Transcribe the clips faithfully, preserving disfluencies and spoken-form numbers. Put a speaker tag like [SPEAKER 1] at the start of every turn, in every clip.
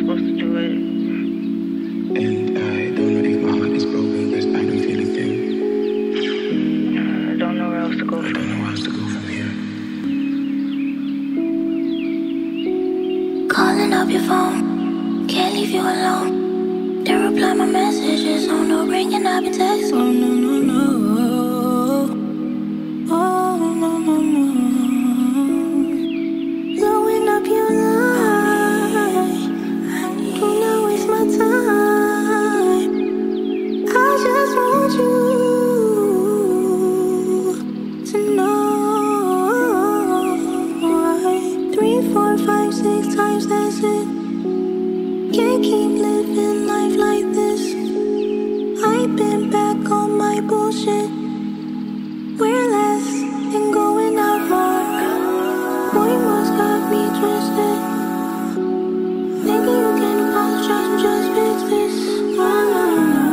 [SPEAKER 1] supposed to do it.
[SPEAKER 2] And I don't know if my heart is broken because I don't feel a thing.
[SPEAKER 1] I don't know where else to go
[SPEAKER 2] I
[SPEAKER 1] from
[SPEAKER 2] don't know where else to go from here.
[SPEAKER 3] Calling up your phone, can't leave you alone. Then reply my messages, oh no, ringing up your text. Oh no, no, no. Oh no, no, no. Blowing up your line, do not waste my time. I just want you to know. Three, four, five, six times, that's it. Can't keep living life like this. I've been back on my bullshit. We're less and going out more. Boy must got me twisted. Thinking you can apologize and just fix this. Oh no,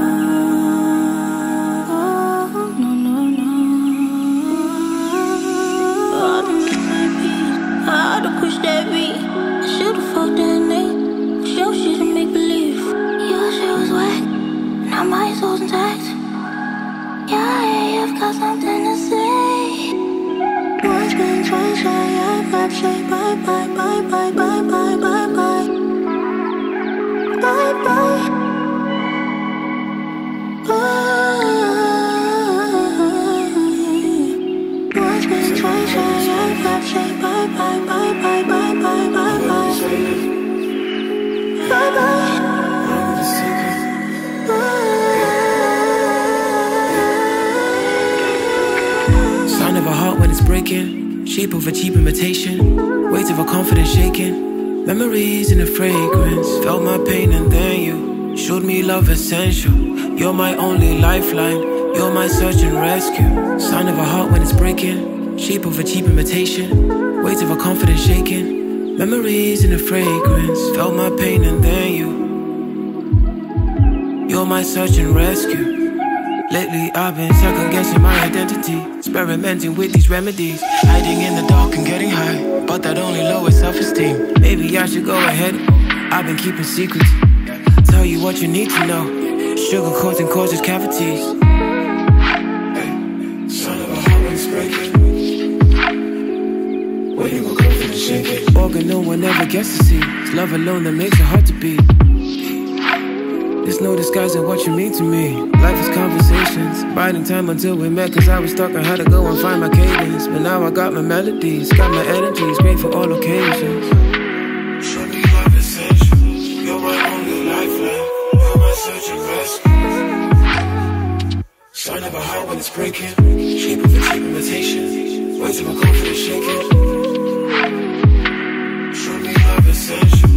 [SPEAKER 3] no, no, no, no. I don't miss that beat. I had to push that beat. I should've fucked that nigga. Your shit to make believe. Your shit was whack. Now my soul's intact. Yeah, yeah, I've got something to say. Once been twice shy, I've got say bye, bye, bye, bye, bye, bye, bye, bye. Bye, bye. Bye. Once been twice shy, I've got say bye, bye, bye, bye, bye, bye, bye, bye. Bye bye.
[SPEAKER 4] Sound of a heart when it's breaking, shape of a cheap imitation, weight of a confidence shaking, memories in a fragrance. Felt my pain and then you showed me love essential. You're my only lifeline, you're my search and rescue. Sound of a heart when it's breaking, shape of a cheap imitation, weight of a confidence shaking, memories in a fragrance. Felt my pain and then you. You're my search and rescue. Lately I've been second guessing my identity, experimenting with these remedies, hiding in the dark and getting high, but that only lowers self-esteem. Maybe I should go ahead. I've been keeping secrets. Tell you what you need to know. Sugarcoating causes cavities.
[SPEAKER 2] Hey, son of a heart when it's breaking. When you go confident shaking.
[SPEAKER 4] Organ no one ever gets to see. It's love alone that makes it hard to beat. There's no disguising what you mean to me. Life is conversations, biding time until we met. Cause I was stuck, I had to go and find my cadence. But now I got my melodies, got my energies, great for all occasions.
[SPEAKER 2] Show me love essential. You're my only lifeline, you're my search and rescue. Sign of a heart when it's breaking, shape of a cheap imitation, words of a confidence shaking. Show me love essential.